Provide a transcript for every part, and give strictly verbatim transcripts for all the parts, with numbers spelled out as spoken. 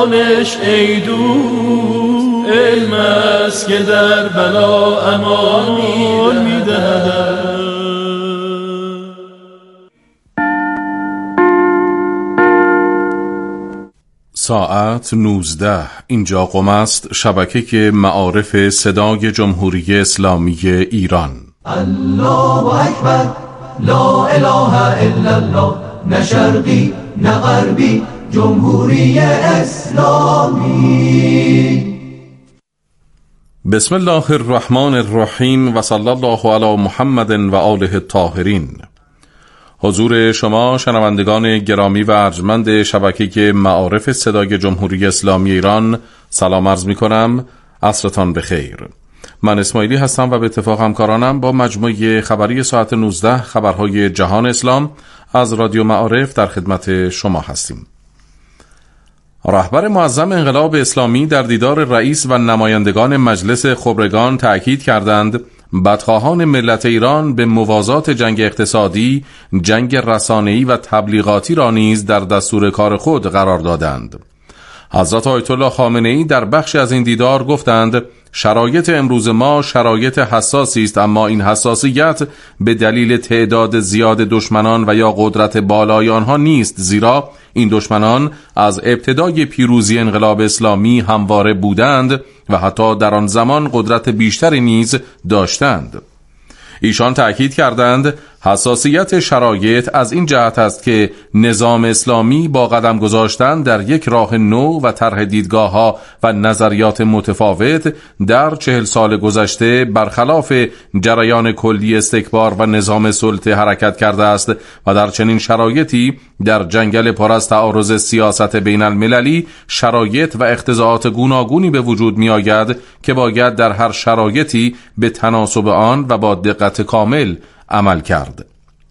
دانش ای دوست، علم است که در بلا امان می‌دهد. ساعت نوزده. اینجا قم است، شبکه معارف صدای جمهوری اسلامی ایران. الله اکبر، لا اله الا الله، نه شرقی نه غربی، جمهوری اسلامی. بسم الله الرحمن الرحیم و صلی الله علی محمد و آله الطاهرین. حضور شما شنوندگان گرامی و ارجمند شبکه معارف صدای جمهوری اسلامی ایران سلام عرض می کنم. عصرتان بخیر. من اسماعیلی هستم و به اتفاق همکارانم با مجموعه خبری ساعت نوزده خبرهای جهان اسلام از رادیو معارف در خدمت شما هستیم. رهبر معظم انقلاب اسلامی در دیدار رئیس و نمایندگان مجلس خبرگان تأکید کردند بدخواهان ملت ایران به موازات جنگ اقتصادی، جنگ رسانه‌ای و تبلیغاتی را نیز در دستور کار خود قرار دادند. حضرت آیت الله خامنه‌ای در بخشی از این دیدار گفتند شرایط امروز ما شرایط حساسی است، اما این حساسیت به دلیل تعداد زیاد دشمنان و یا قدرت بالای آنها نیست، زیرا این دشمنان از ابتدای پیروزی انقلاب اسلامی همواره بودند و حتی در آن زمان قدرت بیشتری نیز داشتند. ایشان تأکید کردند حساسیت شرایط از این جهت است که نظام اسلامی با قدم گذاشتن در یک راه نو و طرح دیدگاه‌ها و نظریات متفاوت در چهل سال گذشته برخلاف جریان کلی استکبار و نظام سلطه حرکت کرده است و در چنین شرایطی در جنگل پر از تعارض سیاست بین المللی شرایط و اقتضاعات گوناگونی به وجود می آید که باید در هر شرایطی به تناسب آن و با دقت کامل عمل کرد.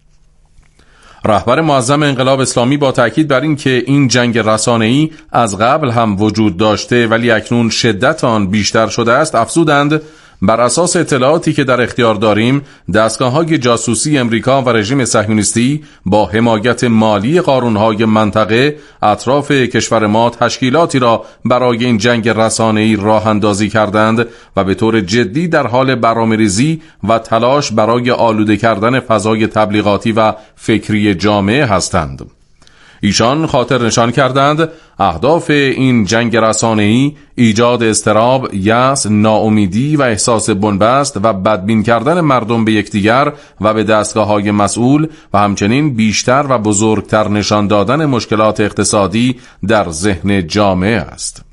رهبر معظم انقلاب اسلامی با تأکید بر این که این جنگ رسانه‌ای از قبل هم وجود داشته ولی اکنون شدت آن بیشتر شده است افزودند بر اساس اطلاعاتی که در اختیار داریم دستگاه‌های جاسوسی امریکا و رژیم صهیونیستی با حمایت مالی قارون‌های منطقه اطراف کشور ما تشکیلاتی را برای این جنگ رسانه‌ای راه اندازی کردند و به طور جدی در حال برنامه‌ریزی و تلاش برای آلوده کردن فضای تبلیغاتی و فکری جامعه هستند. ایشان خاطر نشان کردند اهداف این جنگ رسانه‌ای ایجاد اضطراب، یأس، ناامیدی و احساس بنبست و بدبین کردن مردم به یکدیگر و به دستگاه‌های مسئول و همچنین بیشتر و بزرگتر نشان دادن مشکلات اقتصادی در ذهن جامعه است.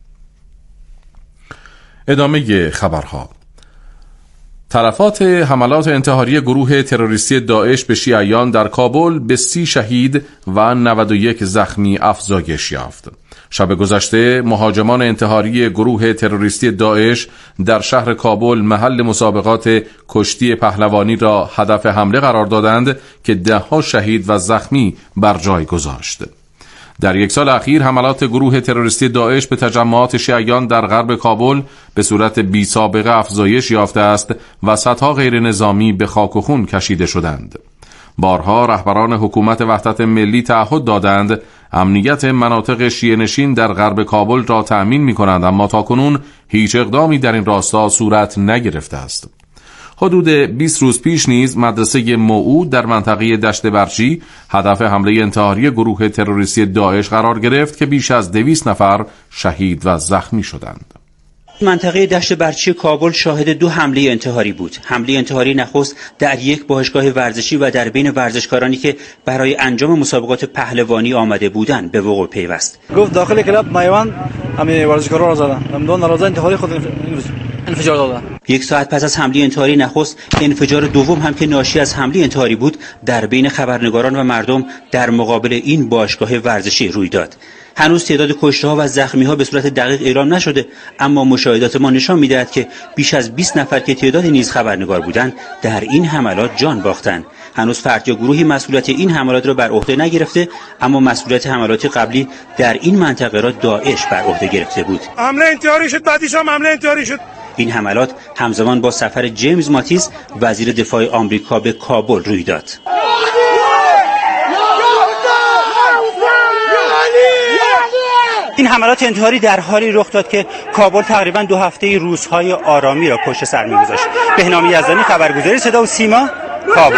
ادامه خبرها. تلفات حملات انتحاری گروه تروریستی داعش به شیعیان در کابل به سی شهید و نود و یک زخمی افزایش یافت. شب گذشته مهاجمان انتحاری گروه تروریستی داعش در شهر کابل محل مسابقات کشتی پهلوانی را هدف حمله قرار دادند که ده ها شهید و زخمی بر جای گذاشت. در یک سال اخیر حملات گروه تروریستی داعش به تجمعات شیعیان در غرب کابل به صورت بی سابقه افزایش یافته است و صدها غیر نظامی به خاک و خون کشیده شدند. بارها رهبران حکومت وحدت ملی تعهد دادند امنیت مناطق شیعه نشین در غرب کابل را تأمین می کنند، اما تاکنون هیچ اقدامی در این راستا صورت نگرفته است. حدود بیست روز پیش نیز مدرسه موعود در منطقه دشت برچی هدف حمله انتحاری گروه تروریستی داعش قرار گرفت که بیش از دویست نفر شهید و زخمی شدند. منطقه دشت برچی کابل شاهد دو حمله انتحاری بود. حمله انتحاری نخست در یک باشگاه ورزشی و در بین ورزشکارانی که برای انجام مسابقات پهلوانی آمده بودند به وقوع پیوست. گفت داخل کلاب میوان همه ورزشکارا را زدن. هم دو ناراضی انتحاری خود انفجار دادن. یک ساعت پس از حمله انتحاری نخست انفجار دوم هم که ناشی از حمله انتحاری بود در بین خبرنگاران و مردم در مقابل این باشگاه ورزشی روی داد. هنوز تعداد کشته‌ها و زخمی‌ها به صورت دقیق اعلام نشده، اما مشاهدات ما نشان می‌دهد که بیش از بیست نفر که تعدادی نیز خبرنگار بودند در این حملات جان باختند. هنوز فرد یا گروهی مسئولیت این حملات را بر عهده نگرفته، اما مسئولیت حملات قبلی در این منطقه را داعش بر عهده گرفته بود. حمله انتحاری شد، بعدش هم حمله انتحاری شد. این حملات همزمان با سفر جیمز ماتیس وزیر دفاع آمریکا به کابل روی داد. این حملات انتحاری در حالی رخ داد که کابل تقریبا دو هفته روزهای آرامی را پشت سر می‌گذاشت. بهنام یزدانی، خبرگزاری صدا و سیما، کابل.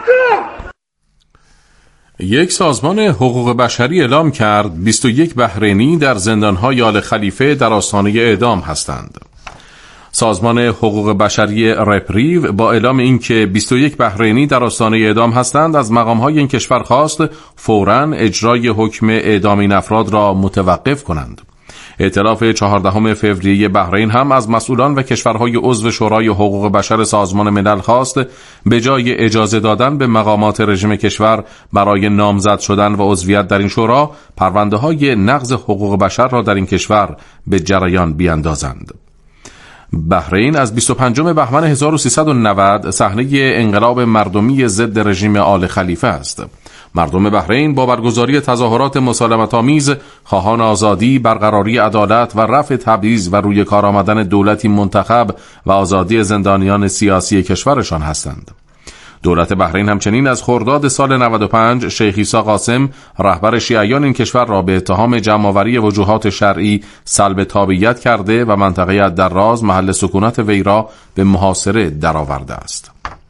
یک سازمان حقوق بشری اعلام کرد بیست و یک بحرینی در زندان‌های آل خلیفه در آستانه اعدام هستند. سازمان حقوق بشری رپریو با اعلام اینکه بیست و یک بحرینی در آستانه اعدام هستند از مقام‌های این کشور خواست فوراً اجرای حکم اعدام این افراد را متوقف کنند. ائتلاف چهاردهم فوریه بحرین هم از مسئولان و کشورهای عضو شورای حقوق بشر سازمان ملل خواست به جای اجازه دادن به مقامات رژیم کشور برای نامزد شدن و عضویت در این شورا، پرونده‌های نقض حقوق بشر را در این کشور به جریان بیاندازند. بحرین از بیست و پنجم بهمن هزار و سیصد و نود صحنه انقلاب مردمی ضد رژیم آل خلیفه است. مردم بحرین با برگزاری تظاهرات مسالمت‌آمیز خواهان آزادی، برقراری عدالت و رفع تبعیض و روی کار آمدن دولتی منتخب و آزادی زندانیان سیاسی کشورشان هستند. دولت بحرین همچنین از خرداد سال نود و پنج شیخ عیسی قاسم رهبر شیعیان این کشور را به اتهام جمع‌آوری وجوهات شرعی سلب تابعیت کرده و منطقه الدراز محل سکونت وی را به محاصره درآورده است.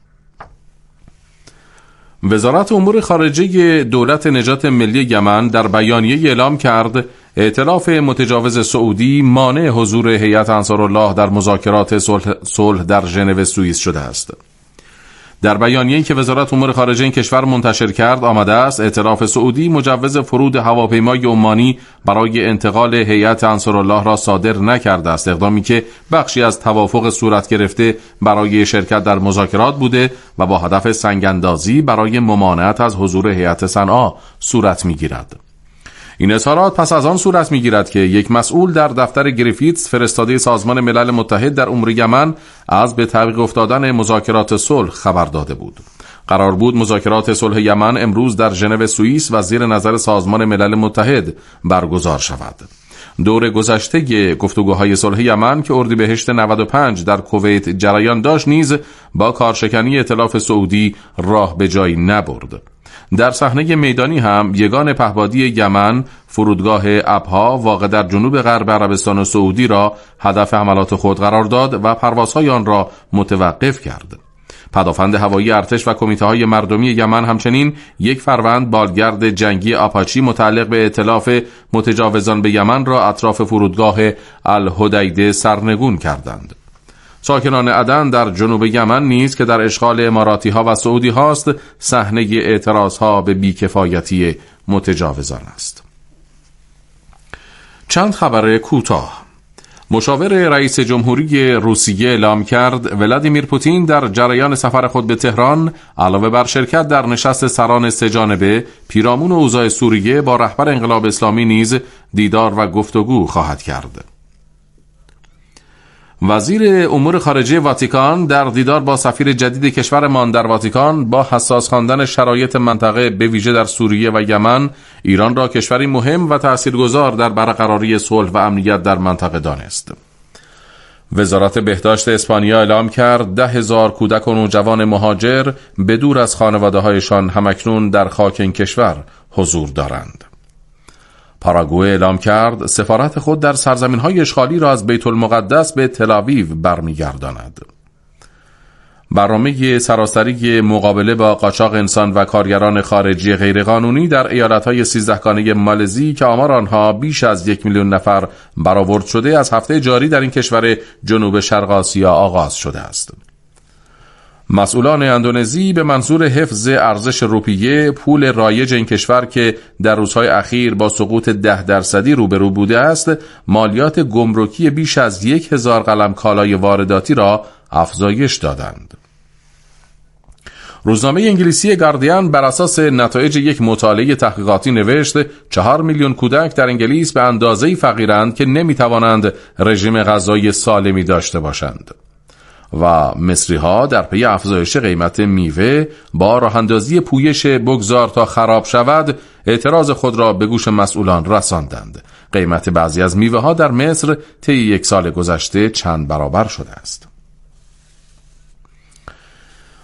وزارت امور خارجه دولت نجات ملی یمن در بیانیه اعلام کرد ائتلاف متجاوز سعودی مانع حضور هیئت انصارالله در مذاکرات صلح, صلح در ژنو سوئیس شده است. در بیانیه‌ای که وزارت امور خارجه این کشور منتشر کرد آمده است ائتلاف سعودی مجوز فرود هواپیمای عمانی برای انتقال هیئت انصارالله را صادر نکرده است، اقدامی که بخشی از توافق صورت گرفته برای شرکت در مذاکرات بوده و با هدف سنگ‌اندازی برای ممانعت از حضور هیئت صنعا صورت می‌گیرد. این اظهارات پس از آن صورت می‌گیرد که یک مسئول در دفتر گریفیتس فرستاده سازمان ملل متحد در امور یمن از به تعویق افتادن مذاکرات صلح خبر داده بود. قرار بود مذاکرات صلح یمن امروز در ژنو سوئیس و زیر نظر سازمان ملل متحد برگزار شود. دور گذشته گفتگوهای صلح یمن که اردیبهشت نود و پنج در کویت جریان داشت نیز با کارشکنی ائتلاف سعودی راه به جایی نبرد. در صحنه میدانی هم یگان پهپادی یمن فرودگاه ابها واقع در جنوب غرب عربستان و سعودی را هدف حملات خود قرار داد و پروازهای آن را متوقف کرد. پدافند هوایی ارتش و کمیته‌های مردمی یمن همچنین یک فروند بالگرد جنگی آپاچی متعلق به ائتلاف متجاوزان به یمن را اطراف فرودگاه الحدیده سرنگون کردند. ساکنان عدن در جنوب یمن نیز که در اشغال اماراتی ها و سعودی هاست صحنه اعتراض ها به بیکفایتی متجاوزان است. چند خبر کوتاه. مشاور رئیس جمهوری روسیه اعلام کرد ولادیمیر پوتین در جریان سفر خود به تهران علاوه بر شرکت در نشست سران سه‌جانبه پیرامون اوضاع سوریه با رهبر انقلاب اسلامی نیز دیدار و گفتگو خواهد کرد. وزیر امور خارجه واتیکان در دیدار با سفیر جدید کشورمان در واتیکان با حساس خواندن شرایط منطقه به ویژه در سوریه و یمن ایران را کشوری مهم و تاثیرگذار در برقراری صلح و امنیت در منطقه دانست. وزارت بهداشت اسپانیا اعلام کرد ده هزار کودک و نوجوان مهاجر به دور از خانواده‌هایشان همکنون در خاک این کشور حضور دارند. پاراگوئه اعلام کرد سفارت خود در سرزمین‌های اشغالی را از بیت المقدس به تل‌آویو برمیگرداند. برنامه سراسری مقابله با قاچاق انسان و کارگران خارجی غیرقانونی در ایالت‌های سیزدهگانه مالزی که آمار آنها بیش از یک میلیون نفر برآورد شده از هفته جاری در این کشور جنوب شرق آسیا آغاز شده است. مسئولان اندونزی به منظور حفظ ارزش روپیه پول رایج این کشور که در روزهای اخیر با سقوط ده درصدی روبرو بوده است مالیات گمرکی بیش از یک هزار قلم کالای وارداتی را افزایش دادند. روزنامه انگلیسی گاردین بر اساس نتایج یک مطالعه تحقیقاتی نوشت چهار میلیون کودک در انگلیس به اندازه‌ای فقیرند که نمیتوانند رژیم غذایی سالمی داشته باشند. و مصری ها در پی افزایش قیمت میوه با راه اندازی پویش بگذار تا خراب شود اعتراض خود را به گوش مسئولان رساندند. قیمت بعضی از میوه ها در مصر طی یک سال گذشته چند برابر شده است.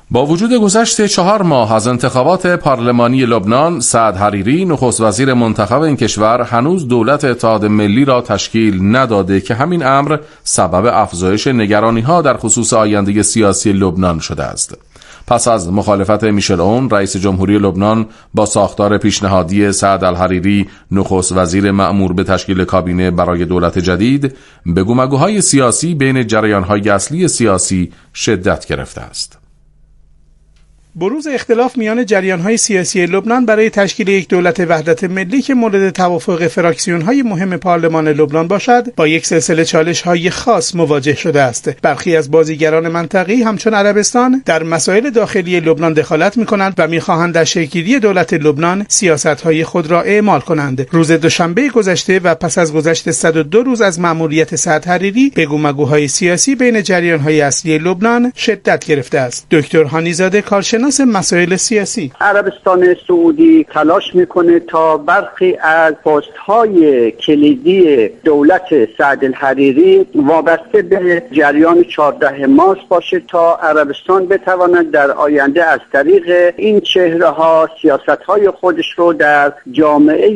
با وجود گذشت چهار ماه از انتخابات پارلمانی لبنان، سعد حریری نخست وزیر منتخب این کشور هنوز دولت اتحاد ملی را تشکیل نداده که همین امر سبب افزایش نگرانی‌ها در خصوص آینده سیاسی لبنان شده است. پس از مخالفت میشل اون رئیس جمهوری لبنان با ساختار پیشنهادی سعد الحریری نخست وزیر مأمور به تشکیل کابینه برای دولت جدید، بگومگوهای سیاسی بین جریان‌های اصلی سیاسی شدت گرفته است. بروز اختلاف میان جریان‌های سیاسی لبنان برای تشکیل یک دولت وحدت ملی که مورد توافق فراکسیون‌های مهم پارلمان لبنان باشد، با یک سلسله چالش‌های خاص مواجه شده است. برخی از بازیگران منطقه‌ای همچون عربستان در مسائل داخلی لبنان دخالت می‌کنند و می‌خواهند در شکل‌گیری دولت لبنان سیاست‌های خود را اعمال کنند. روز دوشنبه گذشته و پس از گذشت صد و دو روز از مأموریت سعد حریری، بگومگوهای سیاسی بین جریان‌های اصلی لبنان شدت گرفته است. دکتر هانیزاده کارشناس مسائل سیاسی: عربستان سعودی تلاش میکنه تا برخی از پست‌های کلیدی دولت سعد الحریری وابسته به جریان چهارده مارس باشه تا عربستان بتواند در آینده از طریق این چهره‌ها سیاست‌های خودش رو در جامعه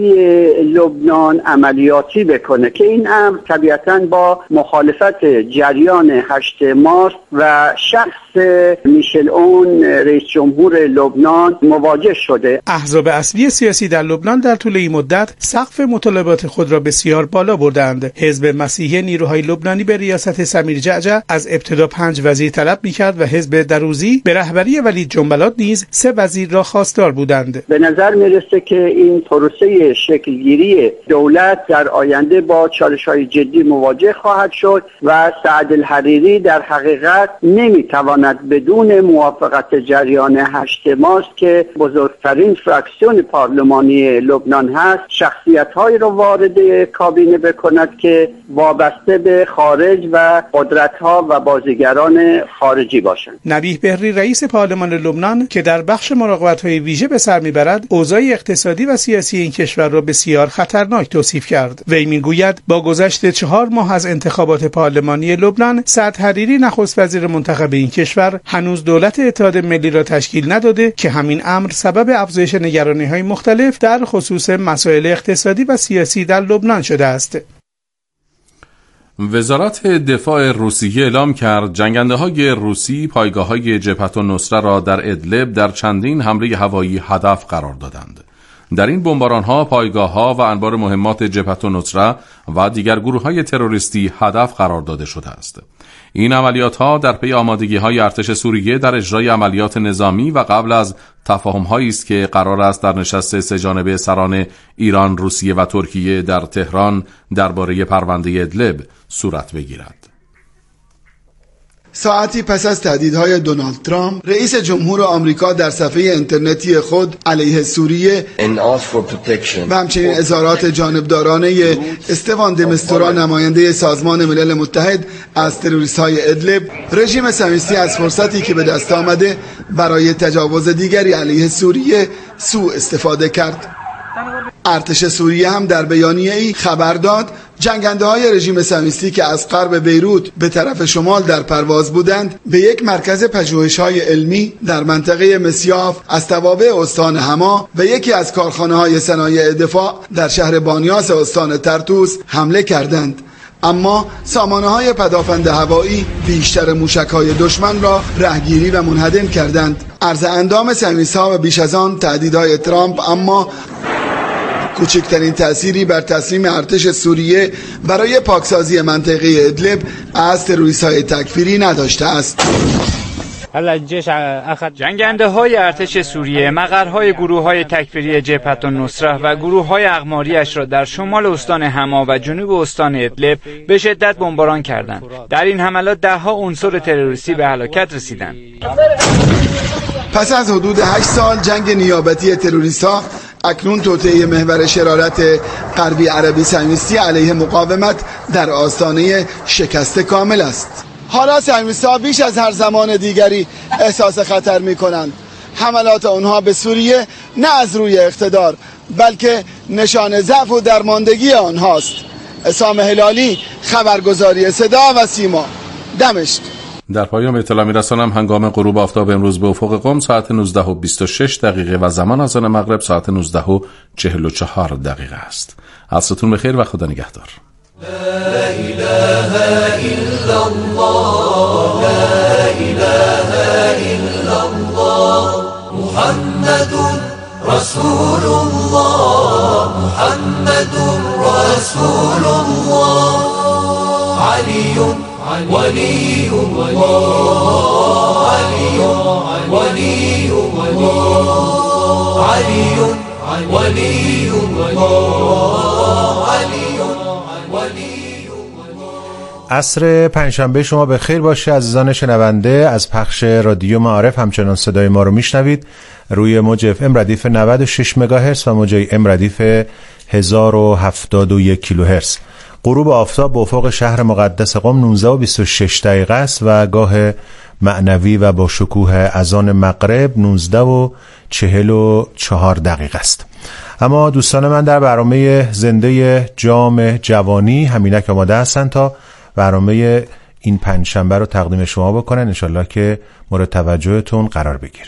لبنان عملیاتی بکنه که این امر طبیعتاً با مخالفت جریان هشت مارس و شخص میشل اون رئیس جمهور لبنان مواجه شده. احزاب اصلی سیاسی در لبنان در طول این مدت سقف مطالبات خود را بسیار بالا بردند. حزب مسیحی نیروهای لبنانی به ریاست سمیر جعجع از ابتدا پنج وزیر طلب می‌کرد و حزب دروزی به رهبری ولید جنبلاط نیز سه وزیر را خواستار بودند. به نظر میرسه که این پروسه شکلگیری دولت در آینده با چالش‌های جدی مواجه خواهد شد و سعد الحریری در حقیقت نمی‌تواند بدون موافقت جریان هشت مارس که بزرگترین فراکسیون پارلمانی لبنان هست شخصیت‌هایی را وارد کابینه بکند که وابسته به خارج و قدرت‌ها و بازیگران خارجی باشند. نبیه بهری رئیس پارلمان لبنان که در بخش مراقبت‌های ویژه به سر می‌برد، اوضاع اقتصادی و سیاسی این کشور را بسیار خطرناک توصیف کرد. وی می‌گوید با گذشت چهار ماه از انتخابات پارلمانی لبنان، سعد حریری نخست وزیر منتخب این کشور هنوز دولت اتحاد ملی را تشکیل نداده که همین امر سبب افزایش نگرانی‌های مختلف در خصوص مسائل اقتصادی و سیاسی در لبنان شده است. وزارت دفاع روسیه اعلام کرد جنگنده‌های روسی پایگاه‌های جبهت النصره را در ادلب در چندین حمله هوایی هدف قرار دادند. در این بمباران‌ها پایگاه‌ها و انبار مهمات جبهت النصره و دیگر گروه‌های تروریستی هدف قرار داده شده است. این عملیات‌ها در پی آمادگی‌های ارتش سوریه در اجرای عملیات نظامی و قبل از تفاهم‌هایی است که قرار است در نشست سه‌جانبه سران ایران، روسیه و ترکیه در تهران درباره پرونده ادلب صورت بگیرد. ساعتی پس از تهدیدهای دونالد ترامپ، رئیس جمهور آمریکا در صفحه اینترنتی خود علیه سوریه و همچنین اظهارات جانبدارانه استوان د مستورا نماینده سازمان ملل متحد از تروریست‌های ادلب، رژیم صهیونیستی از فرصتی که به دست آمده برای تجاوز دیگری علیه سوریه سوء استفاده کرد. ارتش سوریه هم در بیانیه‌ای خبر داد جنگنده‌های رژیم صهیونیستی که از غرب بیروت به طرف شمال در پرواز بودند به یک مرکز پژوهش‌های علمی در منطقه مسیاف از توابع استان حما و یکی از کارخانه‌های صنایع دفاع در شهر بانیاس استان ترتوس حمله کردند. اما سامانه‌های پدافند هوایی بیشتر موشک‌های دشمن را رهگیری و منهدم کردند. عرض اندام صهیونیست‌ها و بیش از آن تهدیدهای ترامپ اما کوچکترین تأثیری بر تسلیم ارتش سوریه برای پاکسازی منطقه ادلب از تروریست‌های تکفیری نداشته است. جنگنده های ارتش سوریه مقرهای گروه های تکفیری جبهت النصره و گروه های اقماریش را در شمال استان حما و جنوب استان ادلب به شدت بمباران کردند. در این حملات ده ها عنصر تروریستی به هلاکت رسیدند. پس از حدود هشت سال جنگ نیابتی تروریست‌ها، اکنون توطئه محور شرارت غربی عربی صهیونیستی علیه مقاومت در آستانه شکست کامل است. حالا صهیونیست‌ها بیش از هر زمان دیگری احساس خطر می‌کنند. حملات آنها به سوریه نه از روی اقتدار بلکه نشان ضعف و درماندگی آنهاست. عصام هلالی، خبرگزاری صدا و سیما، دمشق. در پایان اطلاع می‌رسانم هنگام غروب آفتاب امروز به افق قم ساعت نوزده و بیست و شش دقیقه و زمان اذان مغرب ساعت نوزده و چهل و چهار دقیقه است. عصرتون بخیر و خدا نگهدار. لا اله الا الله لا اله الا الله محمد رسول الله محمد رسول الله علی ولی الله علی ولی الله علی ولی الله علی عصر پنجشنبه شما به خیر باشه عزیزان شنونده. از پخش رادیو معارف همچنان صدای ما رو میشنوید روی موج اف ام ردیف نود و شش مگاهرتز و موج ام ردیف هزار و هفتاد و یک کیلوهرتز. غروب آفتاب به افق شهر مقدس قم نوزده و بیست و شش دقیقه است و گاه معنوی و با شکوه اذان مغرب نوزده و چهل و چهار دقیقه است. اما دوستان من در برنامه زنده جام جوانی همینک آماده هستند تا برنامه این پنجشنبه رو تقدیم شما بکنن، انشالله که مورد توجهتون قرار بگیره.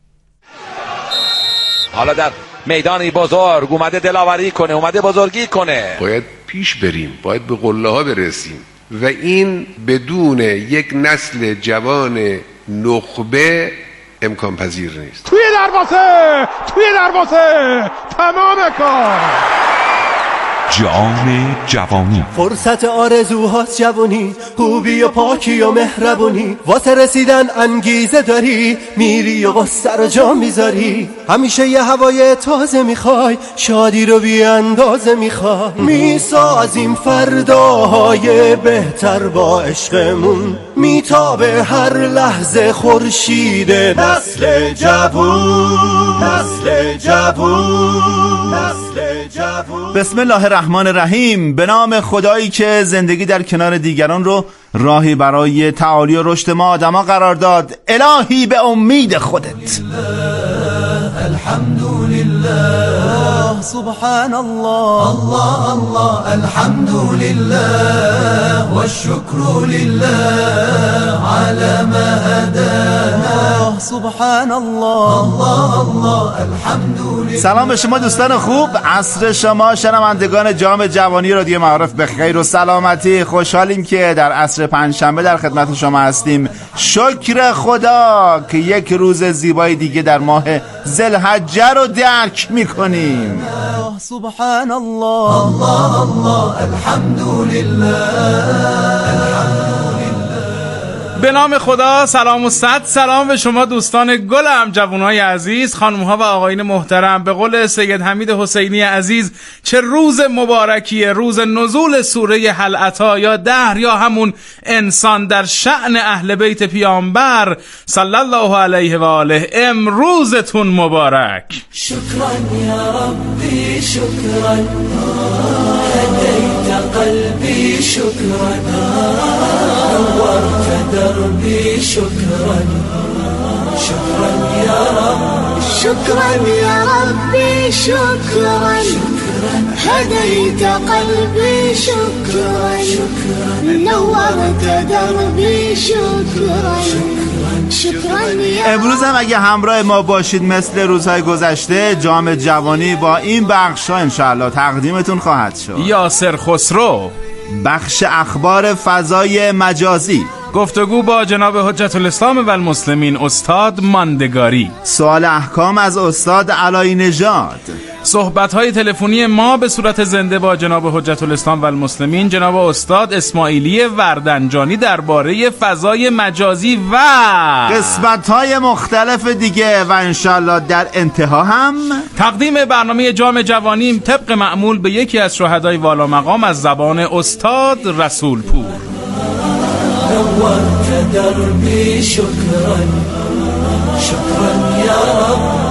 حالا در میدانی بزرگ اومده دلاوری کنه، اومده بزرگی کنه. باید پیش بریم، باید به قله ها برسیم و این بدون یک نسل جوان نخبه امکان پذیر نیست. توی دروازه توی دروازه تمام کار. جام جوانی فرصت آرزوهاست جوانی، خوبی و پاکی و مهربونی، واسه رسیدن انگیزه داری، میری و قصه رو جا میذاری، همیشه یه هوای تازه میخوای، شادی رو بی اندازه میخوای، میسازیم فرداهای بهتر با عشقمون، میتابه هر لحظه خورشید نسل جوون نسل جوون نسل جوون. بسم الله الرحمن الرحیم. به نام خدایی که زندگی در کنار دیگران رو راهی برای تعالی و رشد ما آدما قرار داد. الهی به امید خودت. الحمدلله سبحان الله الله الله الحمدلله والشكر لله على ما هدانا سبحان الله الله الله الحمدلله. سلام به شما دوستان خوب. عصر شما شنوندگان جام جوانی رادیو معارف به خیر و سلامتی. خوشحالیم که در عصر پنجشنبه در خدمت شما هستیم. شکر خدا که یک روز زیبای دیگه در ماه ذوالحجه رو درک میکنیم. سبحان الله الله الله الحمدلله الحمدلله. به نام خدا. سلام و صد سلام به شما دوستان گلم، جوانای عزیز، خانم‌ها و آقایان محترم. به قول سید حمید حسینی عزیز، چه روز مبارکیه، روز نزول سوره هل اتی یا دهر یا همون انسان در شأن اهل بیت پیامبر صلی الله علیه و آله. امروزتون مبارک. شکران یا ربی شکران هدیت قلبی شکران نورت دربی شکران شکران یا رب شکران یا ربی شکران هدیت قلبی شکران نورت دربی شکران. امروز هم اگه همراه ما باشید مثل روزهای گذشته جام جوانی با این بخش ها انشاءالله تقدیمتون خواهد شد. یاسر خسرو، بخش اخبار فضای مجازی، گفتگو با جناب حجت الاسلام و المسلمین استاد ماندگاری، سوال احکام از استاد علایی نژاد، صحبت‌های تلفنی ما به صورت زنده با جناب حجت الاسلام و المسلمین جناب استاد اسماعیلی وردنجانی درباره فضای مجازی و قسمت‌های مختلف دیگه و انشالله در انتها هم تقدیم برنامه جام جوانیم طبق معمول به یکی از شهدای والا مقام از زبان استاد رسول پور. نورت دربی شکران شکران یا رب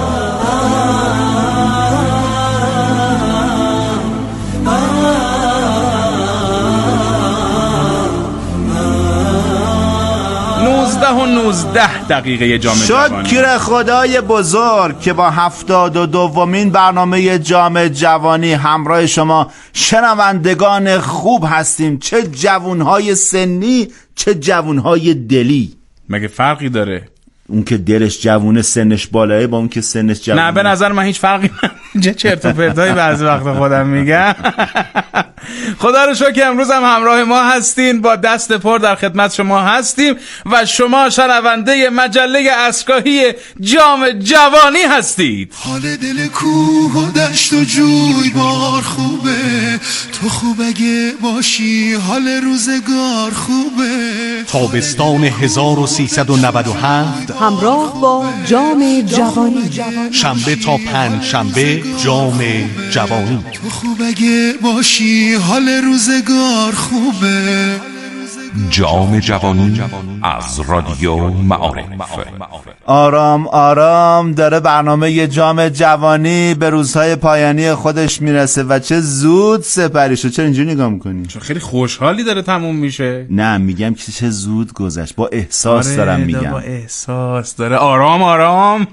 یازده و نوزده دقیقه جام جوانی. شکر خدای بزرگ که با هفتاد و دومین برنامه جام جوانی همراه شما شنوندگان خوب هستیم. چه جوانهای سنی، چه جوانهای دلی. مگه فرقی داره؟ اون که دلش جوونه سنش بالایه با اون که سنش جوونه. نه به نظر من هیچ فرقی من چه چرت و پرتایی بعضی وقت خودم میگم. خدا رو شکر امروز هم همراه ما هستین، با دست پر در خدمت شما هستیم و شما شنونده مجله عصرگاهی جام جوانی هستید. حال دل کوه و دشت و جوی بار خوبه، تو خوب اگه باشی حال روزگار خوبه. تابستان هزار و سیصد و نود و هفت همراه با جام جوانی، شنبه تا پنج شنبه جام جوانی. تو خوب اگه باشی حال روزگار خوبه. جام جوانی از رادیو معارف. آرام آرام داره برنامه جام جوانی به روزهای پایانی خودش میرسه و چه زود سپری شد. چرا اینجوری نگاه میکنی؟ چون خیلی خوشحالی داره تموم میشه. نه میگم که چه زود گذشت، با احساس آره دارم میگم. با احساس داره. آرام آرام.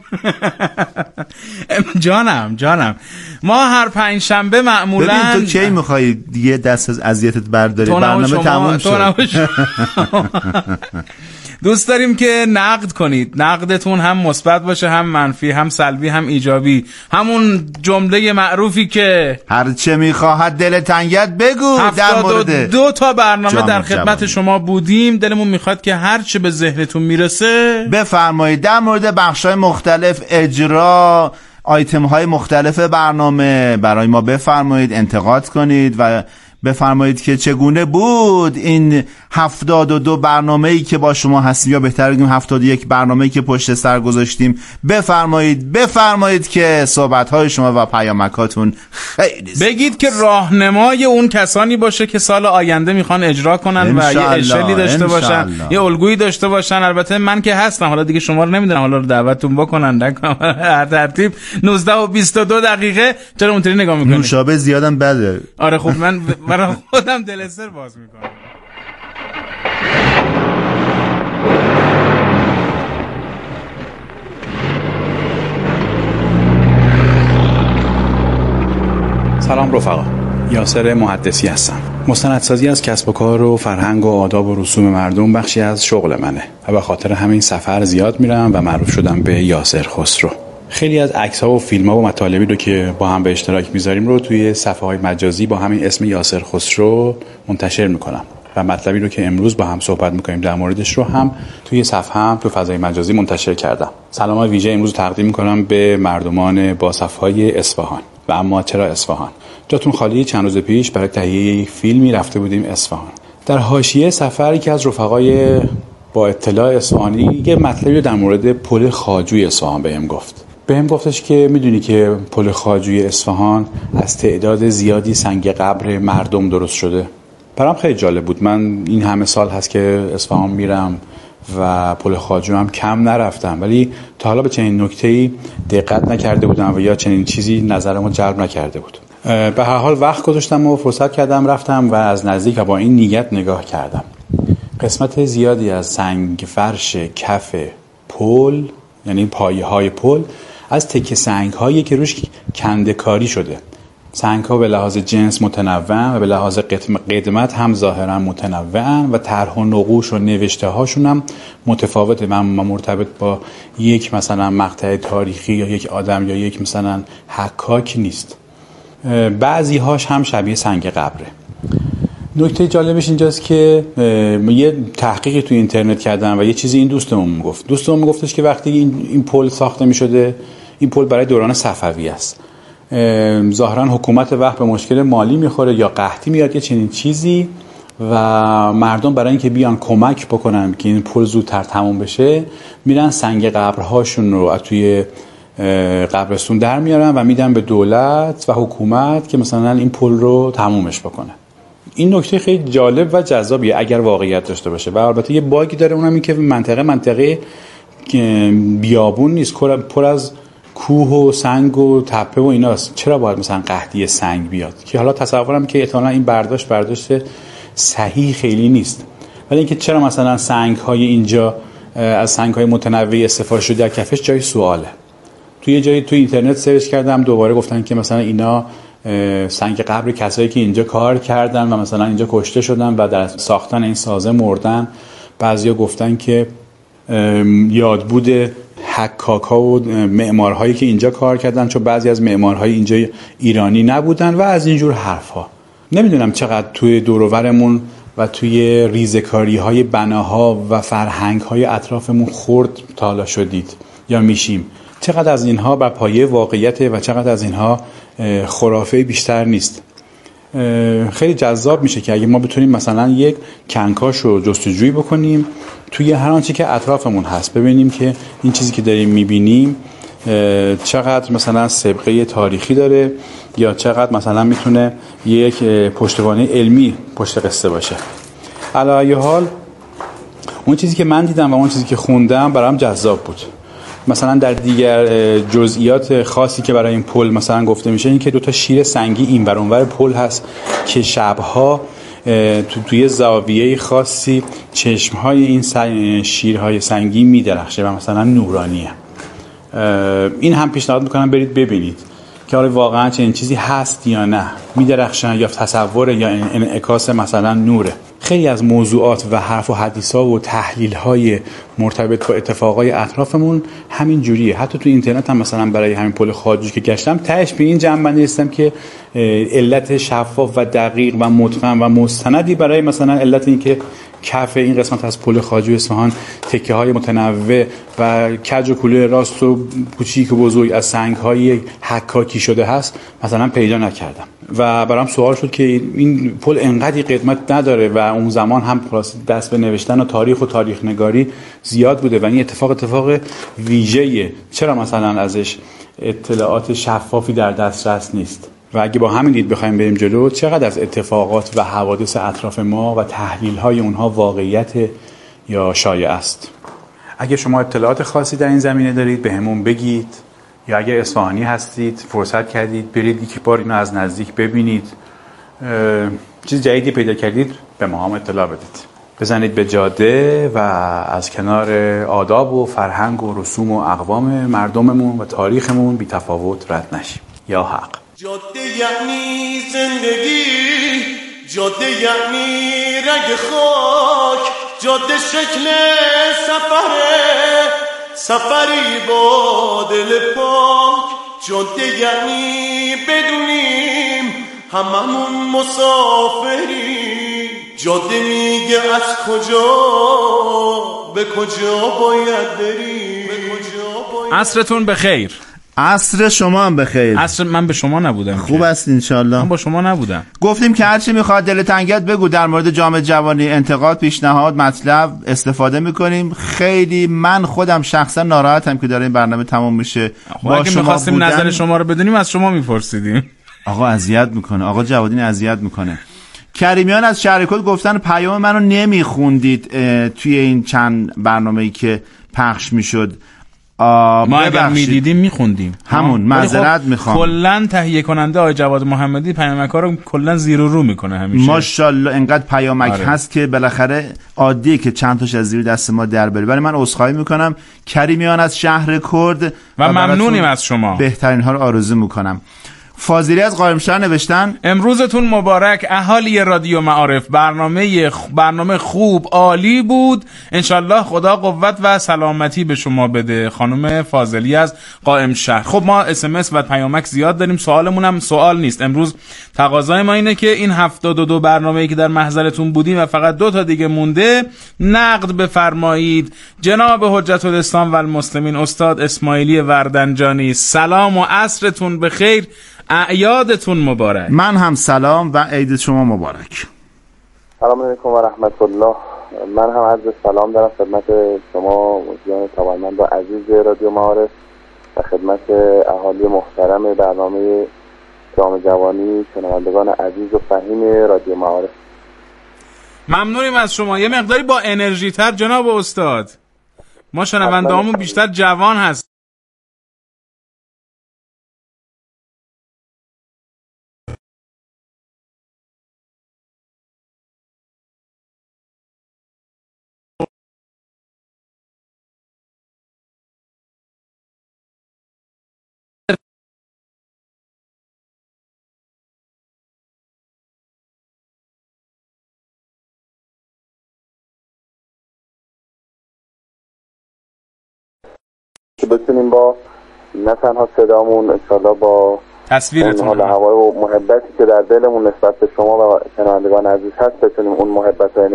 جانم جانم ما هر پنج شنبه معمولا ببین تو کی میخوای دیگه دست از اذیتت برداری؟ برنامه تموم شد. دوست داریم که نقد کنید، نقدتون هم مثبت باشه، هم منفی، هم سلبی، هم ایجابی. همون جمله معروفی که هر چه میخواهد دل تنگت بگو. در مورد دو تا برنامه در خدمت شما بودیم، دلمون میخواد که هر چه به ذهنتون میرسه بفرمایید. در مورد بخش‌های مختلف، اجرا، آیتم های مختلف برنامه برای ما بفرمایید، انتقاد کنید و بفرمایید که چگونه بود این هفتاد و دو برنامه‌ای که با شما هستیم، یا بهتر بگیم هفتاد و یک برنامه‌ای که پشت سر گذاشتیم. بفرمایید بفرمایید که صحبت‌های شما و پیامکاتون خیلی زیاد. بگید که راهنمای اون کسانی باشه که سال آینده میخوان اجرا کنن و یه اشلی داشته باشن، یه الگویی داشته باشن. البته من که هستم، حالا دیگه شما رو نمیدونم، حالا رو دعوتتون بکنن نکنم. هر ترتیب نوزده و بیست و دو دقیقه. چرا اونطوری نگاه می‌کنید؟ نوشابه زیادم بده. آره خب من برای خودم دلستر باز میکنم. سلام رفقا، یاسر محدثی هستم. مستندسازی از کسب و کار و فرهنگ و آداب و رسوم مردم بخشی از شغل منه و به خاطر همین سفر زیاد میرم و معروف شدم به یاسر خسرو. خیلی از عکس‌ها و فیلم‌ها و مطالبی رو که با هم به اشتراک میذاریم رو توی صفحه‌های مجازی با همین اسم یاسر خسرو منتشر میکنم و مطلبی رو که امروز با هم صحبت میکنیم در موردش رو هم توی صفحه هم تو فضای مجازی منتشر کردم. سلام ویژه امروز تقدیم میکنم به مردمان با صف‌های اصفهان. و اما چرا اصفهان؟ جاتون خالی. چند روز پیش برای تهیه یک فیلمی رفته بودیم اصفهان. در حاشیه سفر که از رفقای با اطلاع اصفهانی یه مطلبی در مورد پل خواجوی اصفهان بهم گفت. بهم گفتش که میدونی که پل خواجوی اصفهان از تعداد زیادی سنگ قبر مردم درست شده. برام خیلی جالب بود. من این همه سال هست که اصفهان میرم و پل خواجو هم کم نرفتم، ولی تا حالا به چنین نکته‌ای دقت نکرده بودم و یا چنین چیزی نظرمو جلب نکرده بود. به هر حال وقت گذاشتم و فرصت کردم رفتم و از نزدیک و با این نیت نگاه کردم. قسمت زیادی از سنگ فرش کف پل، یعنی پایه‌های پل، از تکه سنگ‌هایی که روش کنده‌کاری شده. سنگ‌ها به لحاظ جنس متنوع و به لحاظ قدمت هم ظاهرا متنوعن و طرح و نقوش و نوشته‌هاشون هم متفاوته، من مرتبط با یک مثلا مقطع تاریخی یا یک آدم یا یک مثلا حکاک نیست. بعضی‌هاش هم شبیه سنگ قبره. نکته جالبش اینجاست که یه تحقیقی تو اینترنت کردم و یه چیزی این دوستمون میگفت. دوستمون میگفتش که وقتی این این پل ساخته میشده، این پل برای دوران صفوی است. ظاهرا حکومت وقت به مشکل مالی میخوره یا قحطی میاد یه چنین چیزی و مردم برای اینکه بیان کمک بکنن که این پل زودتر تموم بشه، میرن سنگ قبرهاشون رو از توی قبرستون در میارن و میدن به دولت و حکومت که مثلا این پل رو تمومش بکنه. این نکته خیلی جالب و جذابیه اگر واقعیت داشته باشه. و البته یه باگی داره، اونم این که منطقه منطقه بیابون نیست، پر از کوه و سنگ و تپه و ایناست. چرا باید مثلا قحطی سنگ بیاد؟ که حالا تصورم که احتمالاً این برداشت برداشت صحیح خیلی نیست، ولی اینکه چرا مثلا سنگ های اینجا از سنگ‌های متنوع استفاده شده در کفش جای سواله. توی یه جایی توی اینترنت سرچ کردم دوباره گفتن که مثلا اینا سنگ قبر کسایی که اینجا کار کردن و مثلا اینجا کشته شدن و در ساختن این سازه مردن. بعضیا گفتن که یادبود حکاک‌ها و معمارهایی که اینجا کار کردن، چون بعضی از معمارهای اینجا ایرانی نبودن و از اینجور حرفا. نمیدونم چقدر توی دور و برمون و توی ریزکاری‌های بناها و فرهنگ‌های اطرافمون خرد تالا شدید یا میشیم. چقدر از اینها بر پایه واقعیت و چقدر از اینها خرافه بیشتر نیست. خیلی جذاب میشه که اگه ما بتونیم مثلا یک کنکاش رو جستجویی بکنیم توی هر آنچه که اطرافمون هست، ببینیم که این چیزی که داریم میبینیم چقدر مثلا سابقه تاریخی داره یا چقدر مثلا میتونه یک پشتوانه علمی پشت قصه باشه. علی ای حال اون چیزی که من دیدم و اون چیزی که خوندم برام جذاب بود. مثلا در دیگر جزئیات خاصی که برای این پل مثلا گفته میشه این که دو تا شیر سنگی این ور اون ور پل هست که شبها تو توی زاویه خاصی چشمهای این شیرهای سنگی میدرخشه و مثلا نورانیه. این هم پیشنهاد میکنم برید ببینید که آره واقعا چنین چیزی هست یا نه، میدرخشن یا تصوره یا انعکاس مثلا نوره. خیلی از موضوعات و حرف و حدیث‌ها و تحلیل‌های مرتبط با اتفاقای اطرافمون همین جوریه. حتی تو اینترنت هم مثلا برای همین پل خواجو که گشتم تهش به این جنبندی رسیدم که علت شفاف و دقیق و متقن و مستندی برای مثلا علت این که کف این قسمت از پل خواجو اصفهان تکه‌های متنوع و کج و کوله راست و کوچیک و بزرگ از سنگ‌های حکاکی شده هست مثلا پیدا نکردم و برام سوال شد که این پل انقدی قدمت نداره و اون زمان هم دست به نوشتن و تاریخ و تاریخ نگاری زیاد بوده و این اتفاق اتفاق ویژه‌ایه، چرا مثلا ازش اطلاعات شفافی در دسترس نیست؟ و اگه با همین دید بخوایم بریم جلو، چقدر از اتفاقات و حوادث اطراف ما و تحلیل‌های اونها واقعیت یا شایعه است؟ اگه شما اطلاعات خاصی در این زمینه دارید به همون بگید، یا اگه اصفهانی هستید فرصت کردید برید یک بار اینو از نزدیک ببینید، چیز جدیدی پیدا کردید به ما هم اطلاع بدید. بزنید به جاده و از کنار آداب و فرهنگ و رسوم و اقوام مردممون و تاریخمون بی تفاوت رد نشیم. یا حق. جاده یعنی زندگی، جاده یعنی رگ خاک، جاده شکل سفره، سفری با دل پاک. جاده یعنی بدونیم هممون مسافری، جاده میگه از کجا به کجا باید بریم. عصرتون بخیر. عصر شما هم بخیر. عصر من به شما نبودم. خوب است انشالله. من با شما نبودم. گفتیم که هرچی میخواد دل تنگت بگو در مورد جام جوانی، انتقاد، پیشنهاد، مطلب استفاده میکنیم. خیلی من خودم شخصا ناراحتم که داره این برنامه تموم میشه. با اگه شما میخواستیم بودن... نظر شما رو بدونیم از شما میپرسیدیم. آقا اذیت میکنه، آقا جوادی اذیت میکنه. کریمیان از شهرکل گفتن پیام منو نمیخوندید توی این چند برنامه‌ای که پخش میشد. ما اگر میدیدیم میخوندیم همون. معذرت میخوام. کلا تهیه کننده آقای جواد محمدی پیامک‌ها رو کلا زیر و رو میکنه همیشه. ماشاءالله انقدر پیامک آره. هست که بالاخره عادیه که چند تاش از زیر دست ما در بره. ولی من عذرخواهی میکنم کریمیان از شهر کرد و, و ممنونیم از شما. بهترین ها رو آرزو میکنم. فاضلی از قائمشهر نوشتن امروزتون مبارک اهالی رادیو معارف. برنامه خ... برنامه خوب عالی بود. انشالله خدا قوت و سلامتی به شما بده. خانم فاضلی از قائمشهر. خب ما اس ام اس و پیامک زیاد داریم، سوالمون هم سوال نیست. امروز تقاضای ما اینه که این هفتاد و دو برنامه‌ای که در محضرتون بودیم و فقط دو تا دیگه مونده نقد بفرمایید. جناب حجت الاسلام و المسلمین استاد اسماعیلی وردنجانی، سلام و عصرتون بخیر، اعیادتون مبارک. من هم سلام و عید شما مبارک. سلام علیکم و رحمت الله. من هم عرض سلام دارم خدمت شما مجریان توانمند و عزیز رادیو معارف و خدمت اهالی محترم برنامه جام جوانی، شنوندگان عزیز و فهیم رادیو معارف. ممنونیم از شما. یه مقداری با انرژی تر جناب استاد. ما شنونده هامون بیشتر جوان هست. بتونیم با نه تنها صدامون انشالله با تصویرتون حال هوای و محبتی که در دلمون نسبت به شما و شنوندگان عزیز هست بتونیم اون محبت رو